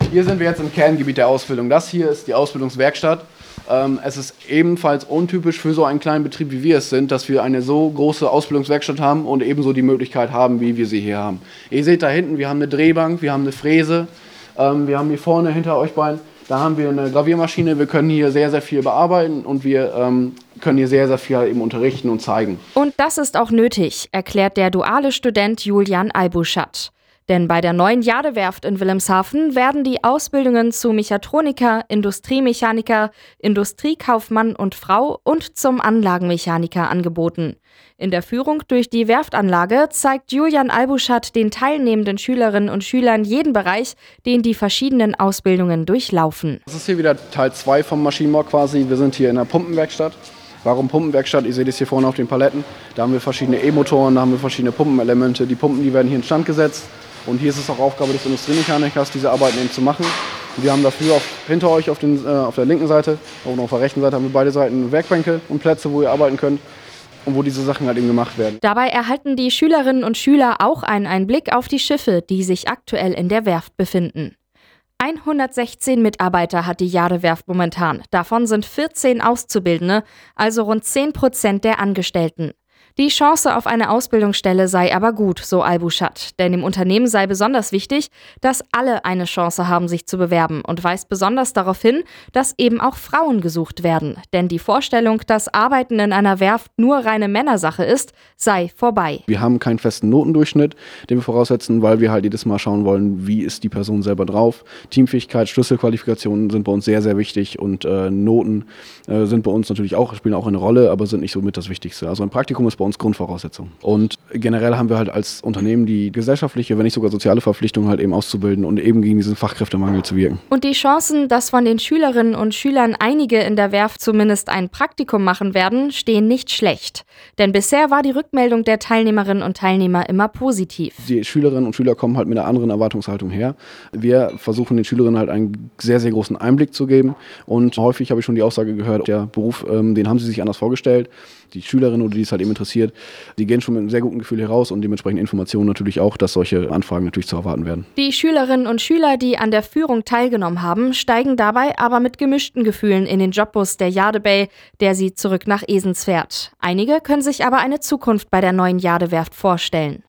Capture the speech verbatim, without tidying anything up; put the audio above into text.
Hier sind wir jetzt im Kerngebiet der Ausbildung. Das hier ist die Ausbildungswerkstatt. Ähm, es ist ebenfalls untypisch für so einen kleinen Betrieb, wie wir es sind, dass wir eine so große Ausbildungswerkstatt haben und ebenso die Möglichkeit haben, wie wir sie hier haben. Ihr seht da hinten, wir haben eine Drehbank, wir haben eine Fräse, ähm, wir haben hier vorne hinter euch beiden, da haben wir eine Graviermaschine. Wir können hier sehr, sehr viel bearbeiten und wir ähm, können hier sehr, sehr viel eben unterrichten und zeigen. Und das ist auch nötig, erklärt der duale Student Julian Albuschat. Denn bei der neuen Jadewerft in Wilhelmshaven werden die Ausbildungen zu Mechatroniker, Industriemechaniker, Industriekaufmann und Frau und zum Anlagenmechaniker angeboten. In der Führung durch die Werftanlage zeigt Julian Albuschat den teilnehmenden Schülerinnen und Schülern jeden Bereich, den die verschiedenen Ausbildungen durchlaufen. Das ist hier wieder Teil zwei vom Maschinenbau quasi. Wir sind hier in der Pumpenwerkstatt. Warum Pumpenwerkstatt? Ihr seht es hier vorne auf den Paletten. Da haben wir verschiedene E-Motoren, da haben wir verschiedene Pumpenelemente. Die Pumpen, die werden hier instand gesetzt. Und hier ist es auch Aufgabe des Industriemechanikers, diese Arbeiten eben zu machen. Und wir haben dafür auf, hinter euch auf, den, äh, auf der linken Seite und auf der rechten Seite haben wir beide Seiten Werkbänke und Plätze, wo ihr arbeiten könnt und wo diese Sachen halt eben gemacht werden. Dabei erhalten die Schülerinnen und Schüler auch einen Einblick auf die Schiffe, die sich aktuell in der Werft befinden. hundertsechzehn Mitarbeiter hat die Jadewerft momentan. Davon sind vierzehn Auszubildende, also rund zehn Prozent der Angestellten. Die Chance auf eine Ausbildungsstelle sei aber gut, so Albuschat. Denn im Unternehmen sei besonders wichtig, dass alle eine Chance haben, sich zu bewerben und weist besonders darauf hin, dass eben auch Frauen gesucht werden. Denn die Vorstellung, dass Arbeiten in einer Werft nur reine Männersache ist, sei vorbei. Wir haben keinen festen Notendurchschnitt, den wir voraussetzen, weil wir halt jedes Mal schauen wollen, wie ist die Person selber drauf. Teamfähigkeit, Schlüsselqualifikationen sind bei uns sehr, sehr wichtig und äh, Noten äh, sind bei uns natürlich auch, spielen auch eine Rolle, aber sind nicht so mit das Wichtigste. Also ein Praktikum ist bei uns Grundvoraussetzung. Und generell haben wir halt als Unternehmen die gesellschaftliche, wenn nicht sogar soziale Verpflichtung, halt eben auszubilden und eben gegen diesen Fachkräftemangel zu wirken. Und die Chancen, dass von den Schülerinnen und Schülern einige in der Werft zumindest ein Praktikum machen werden, stehen nicht schlecht. Denn bisher war die Rückmeldung der Teilnehmerinnen und Teilnehmer immer positiv. Die Schülerinnen und Schüler kommen halt mit einer anderen Erwartungshaltung her. Wir versuchen den Schülerinnen halt einen sehr, sehr großen Einblick zu geben. Und häufig habe ich schon die Aussage gehört, der Beruf, ähm, den haben sie sich anders vorgestellt. Die Schülerinnen oder die es halt eben interessiert, die gehen schon mit einem sehr guten Gefühl heraus und dementsprechend Informationen natürlich auch, dass solche Anfragen natürlich zu erwarten werden. Die Schülerinnen und Schüler, die an der Führung teilgenommen haben, steigen dabei aber mit gemischten Gefühlen in den Jobbus der Jade-Bay, der sie zurück nach Esens fährt. Einige können sich aber eine Zukunft bei der neuen Jadewerft vorstellen.